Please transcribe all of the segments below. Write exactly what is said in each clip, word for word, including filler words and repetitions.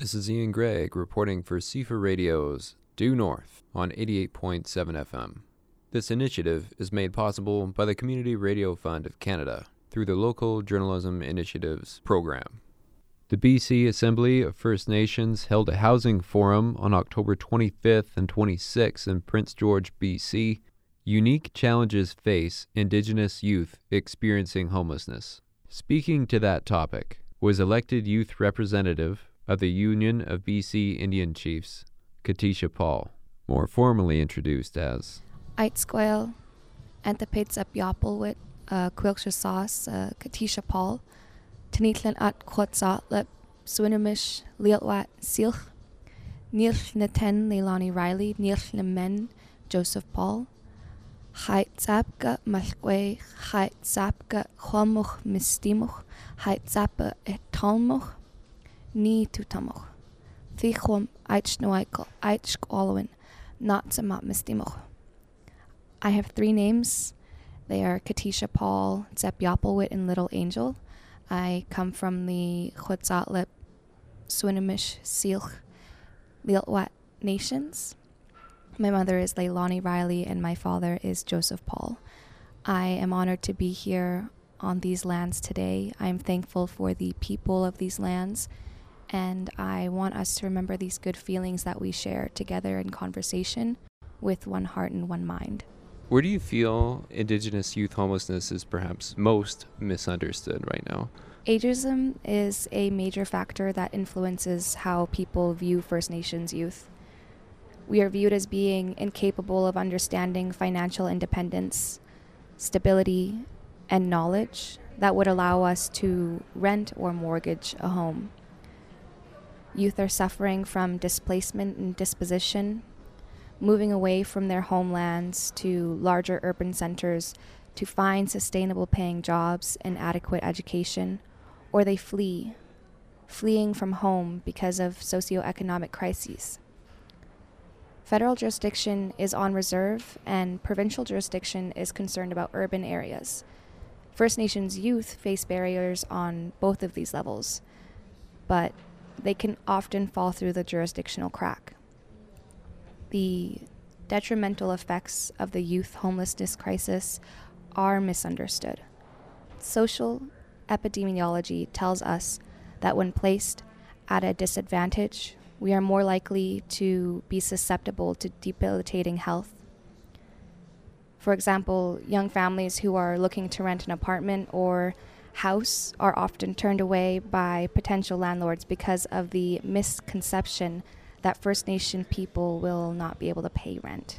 This is Ian Gregg reporting for C F A Radio's Due North on eighty-eight point seven F M. This initiative is made possible by the Community Radio Fund of Canada through the Local Journalism Initiatives program. The B C Assembly of First Nations held a housing forum on October twenty-fifth and twenty-sixth in Prince George, B C. Unique challenges face Indigenous youth experiencing homelessness. Speaking to that topic was elected youth representative of the Union of B C Indian Chiefs, Katisha Paul, more formally introduced as Aitsquail, Anthopates up Yapelwit, uh, Quilksha Sauce, uh, Katisha Paul, Tanitlan at Quatzatlip, Swinamish, Lilwat, Silch, Nilch Naten, Leilani Riley, Nilch Namen, Joseph Paul, Hait Zapka, Malkwe, Hait Zapka, Huamuch, Mistimuch, Hait Zappa, Etalmuch, Ni Tutamuch, Thichum, Eichnoikel, Eichqualwin, Not Samat Mistimuch. I have three names. They are Katisha Paul, Zep Yapelwit, and Little Angel. I come from the Quetzatlip, Swinomish, Silch, Lilwat nations. My mother is Leilani Riley, and my father is Joseph Paul. I am honored to be here on these lands today. I am thankful for the people of these lands, and I want us to remember these good feelings that we share together in conversation with one heart and one mind. Where do you feel Indigenous youth homelessness is perhaps most misunderstood right now? Ageism is a major factor that influences how people view First Nations youth. We are viewed as being incapable of understanding financial independence, stability, and knowledge that would allow us to rent or mortgage a home. Youth are suffering from displacement and disposition, moving away from their homelands to larger urban centers to find sustainable paying jobs and adequate education, or they flee, fleeing from home because of socioeconomic crises. Federal jurisdiction is on reserve, and provincial jurisdiction is concerned about urban areas. First Nations youth face barriers on both of these levels, but they can often fall through the jurisdictional crack. The detrimental effects of the youth homelessness crisis are misunderstood. Social epidemiology tells us that when placed at a disadvantage, we are more likely to be susceptible to debilitating health. For example, young families who are looking to rent an apartment or house are often turned away by potential landlords because of the misconception that First Nation people will not be able to pay rent.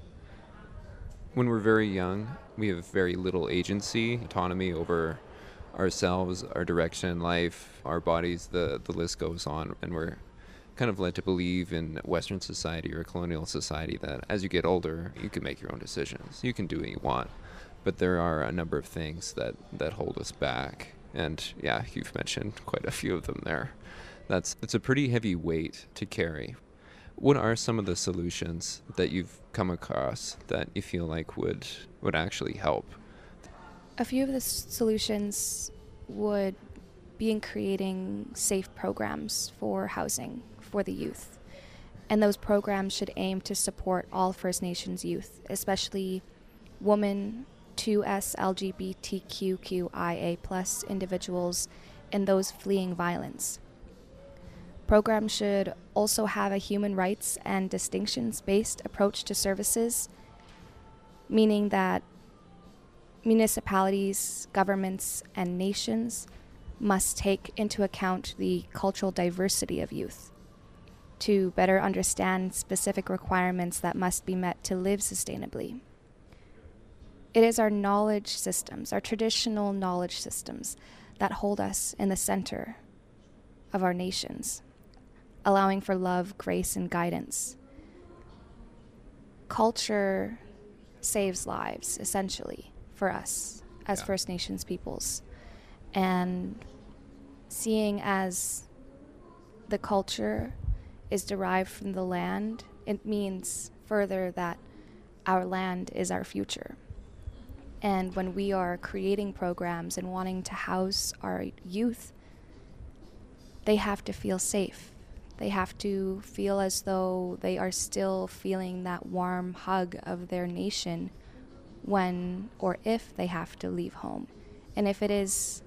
When we're very young, we have very little agency, autonomy over ourselves, our direction in life, our bodies, the, the list goes on, and we're kind of led to believe in Western society or colonial society that as you get older, you can make your own decisions. You can do what you want. But there are a number of things that, that hold us back. And yeah, you've mentioned quite a few of them there. That's it's a pretty heavy weight to carry. What are some of the solutions that you've come across that you feel like would would actually help? A few of the s- solutions would be in creating safe programs for housing for the youth. And those programs should aim to support all First Nations youth, especially women, two S L G B T Q Q I A plus individuals, and those fleeing violence. Programs should also have a human rights and distinctions-based approach to services, meaning that municipalities, governments, and nations must take into account the cultural diversity of youth to better understand specific requirements that must be met to live sustainably. It is our knowledge systems, our traditional knowledge systems, that hold us in the center of our nations, allowing for love, grace, and guidance. Culture saves lives, essentially, for us as Yeah. First Nations peoples. And seeing as the culture is derived from the land, it means further that our land is our future. And when we are creating programs and wanting to house our youth, they have to feel safe They have to feel as though they are still feeling that warm hug of their nation when or if they have to leave home. And if it is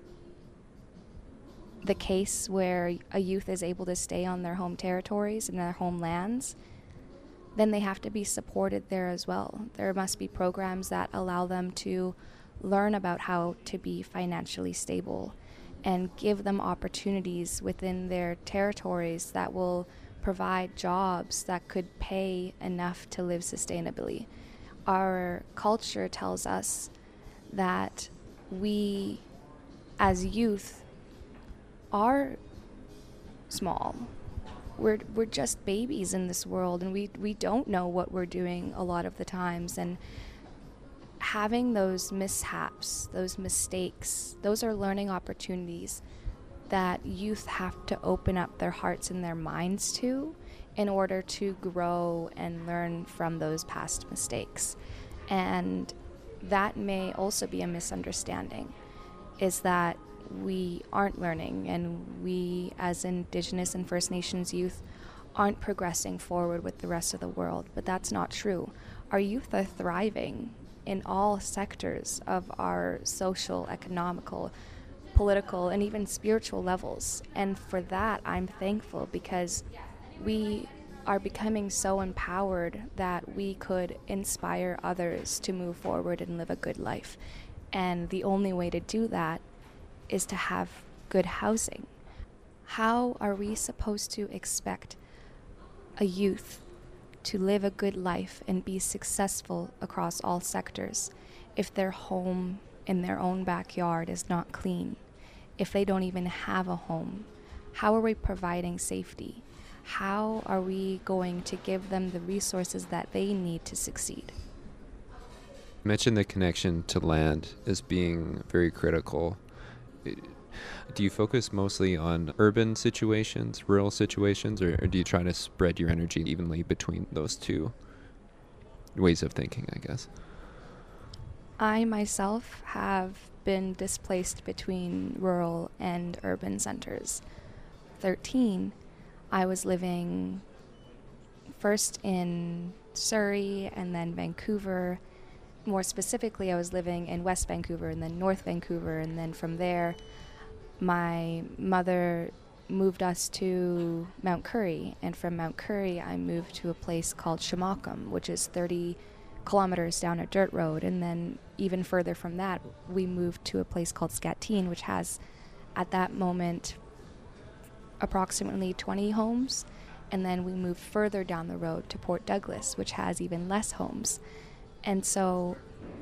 the case where a youth is able to stay on their home territories and their homelands, then they have to be supported there as well. There must be programs that allow them to learn about how to be financially stable and give them opportunities within their territories that will provide jobs that could pay enough to live sustainably. Our culture tells us that we, as youth, are small. We're we're just babies in this world, and we we don't know what we're doing a lot of the times. And having those mishaps, those mistakes, those are learning opportunities that youth have to open up their hearts and their minds to in order to grow and learn from those past mistakes. And that may also be a misunderstanding, is that we aren't learning, and we as Indigenous and First Nations youth aren't progressing forward with the rest of the world. But that's not true. Our youth are thriving in all sectors of our social, economical, political, and even spiritual levels. And for that, I'm thankful, because we are becoming so empowered that we could inspire others to move forward and live a good life. And the only way to do that is to have good housing. How are we supposed to expect a youth to live a good life and be successful across all sectors if their home in their own backyard is not clean? If they don't even have a home, how are we providing safety? How are we going to give them the resources that they need to succeed? You mentioned the connection to land as being very critical. Do you focus mostly on urban situations, rural situations, or, or do you try to spread your energy evenly between those two ways of thinking, I guess? I myself have been displaced between rural and urban centers. thirteen, I was living first in Surrey and then Vancouver. More specifically, I was living in West Vancouver and then North Vancouver, and then from there, my mother moved us to Mount Currie, and from Mount Currie, I moved to a place called Shamokin, which is thirty kilometers down a dirt road, and then even further from that, we moved to a place called Skatine, which has, at that moment, approximately twenty homes, and then we moved further down the road to Port Douglas, which has even less homes. And so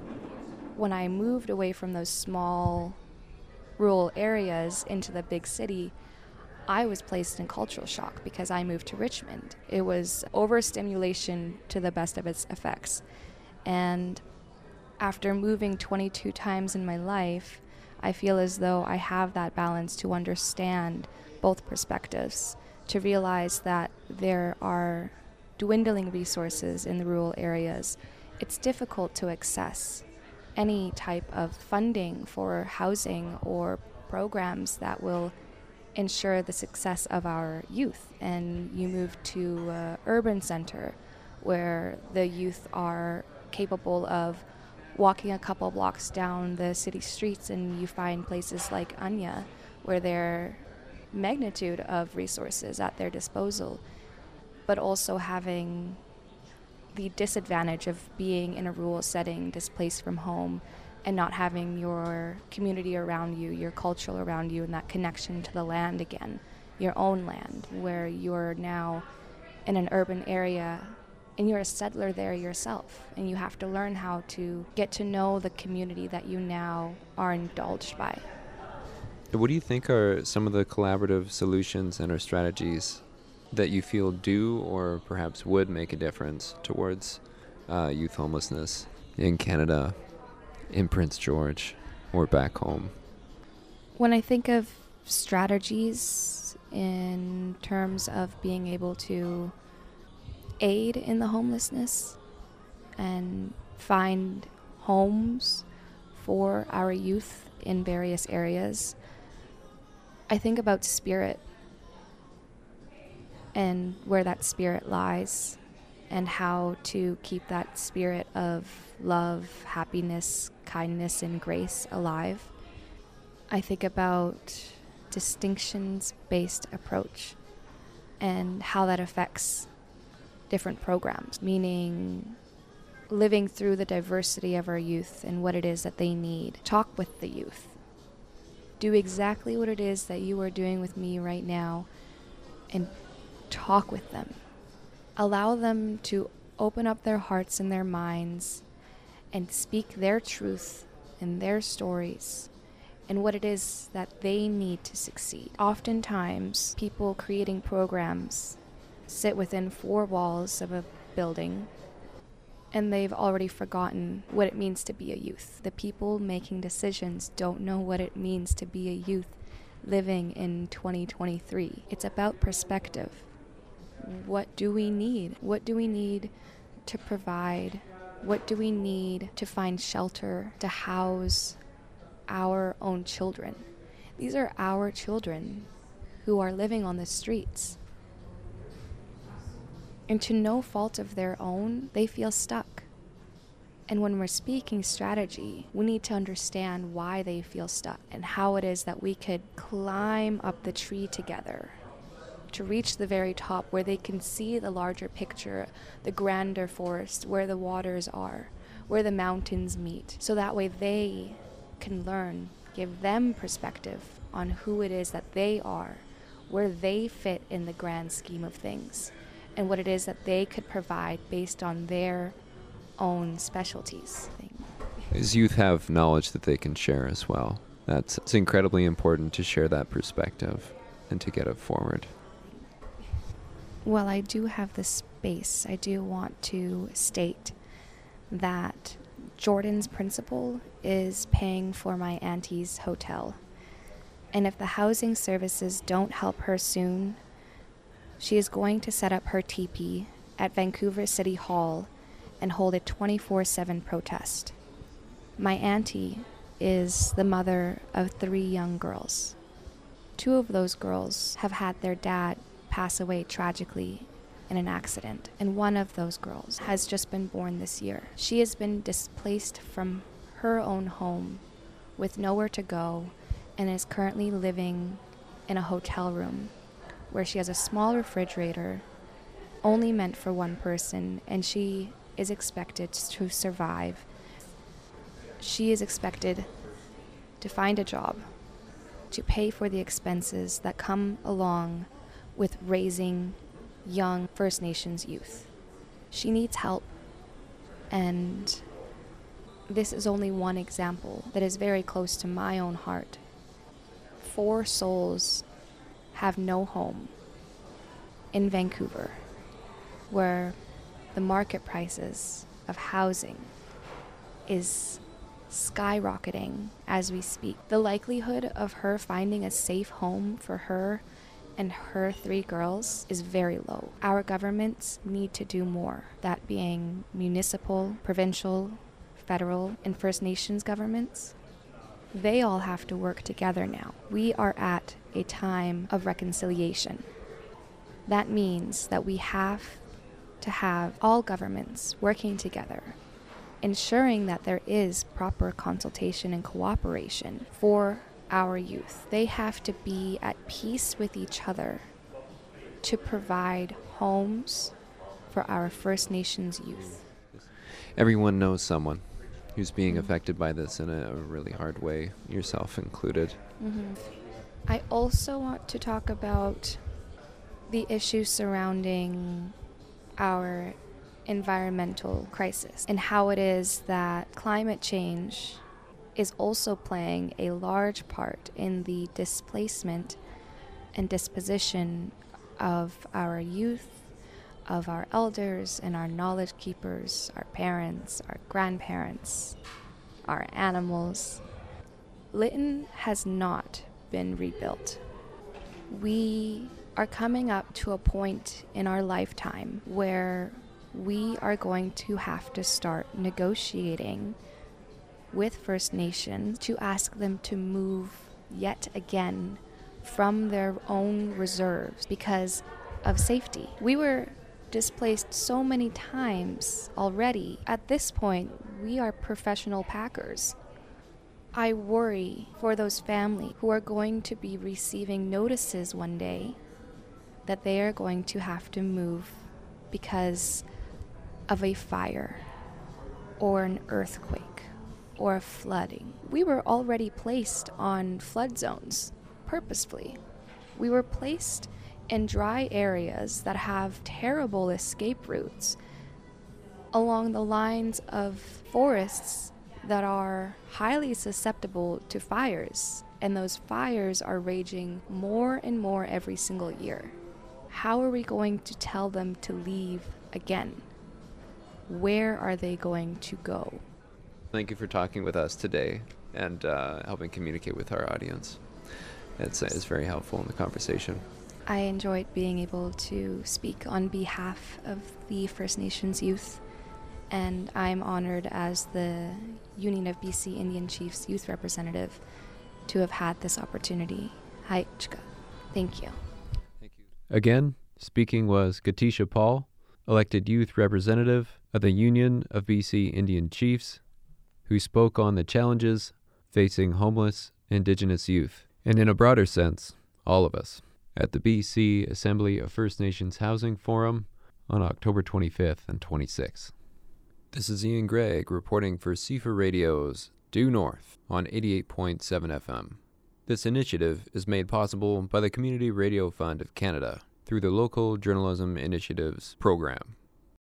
when I moved away from those small rural areas into the big city, I was placed in cultural shock because I moved to Richmond. It was overstimulation to the best of its effects. And after moving twenty-two times in my life, I feel as though I have that balance to understand both perspectives, to realize that there are dwindling resources in the rural areas. It's difficult to access any type of funding for housing or programs that will ensure the success of our youth. And you move to an urban center where the youth are capable of walking a couple blocks down the city streets, and you find places like Anya where there are magnitude of resources at their disposal, but also having the disadvantage of being in a rural setting, displaced from home, and not having your community around you, your culture around you, and that connection to the land again, your own land, where you're now in an urban area and you're a settler there yourself, and you have to learn how to get to know the community that you now are indulged by. What do you think are some of the collaborative solutions and or strategies that you feel do or perhaps would make a difference towards uh, youth homelessness in Canada, in Prince George, or back home? When I think of strategies in terms of being able to aid in the homelessness and find homes for our youth in various areas, I think about spirit. and where that spirit lies, and how to keep that spirit of love, happiness, kindness, and grace alive. I think about distinctions-based approach and how that affects different programs, meaning living through the diversity of our youth and what it is that they need. Talk with the youth. Do exactly what it is that you are doing with me right now and talk with them. Allow them to open up their hearts and their minds and speak their truth and their stories and what it is that they need to succeed. Oftentimes, people creating programs sit within four walls of a building and they've already forgotten what it means to be a youth. The people making decisions don't know what it means to be a youth living in twenty twenty-three. It's about perspective. What do we need? What do we need to provide? What do we need to find shelter, to house our own children? These are our children who are living on the streets. And to no fault of their own, they feel stuck. And when we're speaking strategy, we need to understand why they feel stuck and how it is that we could climb up the tree together to reach the very top where they can see the larger picture, the grander forest, where the waters are, where the mountains meet. So that way they can learn, give them perspective on who it is that they are, where they fit in the grand scheme of things, and what it is that they could provide based on their own specialties. As youth have knowledge that they can share as well. That's it's incredibly important to share that perspective and to get it forward. While I do have the space, I do want to state that Jordan's principal is paying for my auntie's hotel. And if the housing services don't help her soon, she is going to set up her teepee at Vancouver City Hall and hold a twenty-four seven protest. My auntie is the mother of three young girls. Two of those girls have had their dad pass away tragically in an accident, and one of those girls has just been born this year. She has been displaced from her own home with nowhere to go and is currently living in a hotel room where she has a small refrigerator only meant for one person, and she is expected to survive. She is expected to find a job, to pay for the expenses that come along with raising young First Nations youth. She needs help, and this is only one example that is very close to my own heart. Four souls have no home in Vancouver, where the market prices of housing is skyrocketing as we speak. The likelihood of her finding a safe home for her and her three girls is very low. Our governments need to do more, that being municipal, provincial, federal, and First Nations governments. They all have to work together now. We are at a time of reconciliation. That means that we have to have all governments working together, ensuring that there is proper consultation and cooperation for our youth. They have to be at peace with each other to provide homes for our First Nations youth. Everyone knows someone who's being affected by this in a really hard way, yourself included. Mm-hmm. I also want to talk about the issues surrounding our environmental crisis and how it is that climate change is also playing a large part in the displacement and disposition of our youth, of our elders and our knowledge keepers, our parents, our grandparents, our animals. Lytton has not been rebuilt. We are coming up to a point in our lifetime where we are going to have to start negotiating with First Nations to ask them to move yet again from their own reserves, because of safety. We were displaced so many times already. At this point, we are professional packers. I worry for those families who are going to be receiving notices one day that they are going to have to move because of a fire or an earthquake or a flooding. We were already placed on flood zones purposefully. We were placed in dry areas that have terrible escape routes along the lines of forests that are highly susceptible to fires, and those fires are raging more and more every single year. How are we going to tell them to leave again? Where are they going to go? Thank you for talking with us today and uh, helping communicate with our audience. It's, it's very helpful in the conversation. I enjoyed being able to speak on behalf of the First Nations youth, and I'm honored as the Union of B C Indian Chiefs youth representative to have had this opportunity. Hi, Chika. Thank you. Thank you. Again, speaking was Katisha Paul, elected youth representative of the Union of B C Indian Chiefs, who spoke on the challenges facing homeless Indigenous youth, and in a broader sense, all of us, at the B C Assembly of First Nations Housing Forum on October twenty-fifth and twenty-sixth. This is Ian Gregg reporting for C F R Radio's Due North on eighty-eight point seven F M. This initiative is made possible by the Community Radio Fund of Canada through the Local Journalism Initiatives program.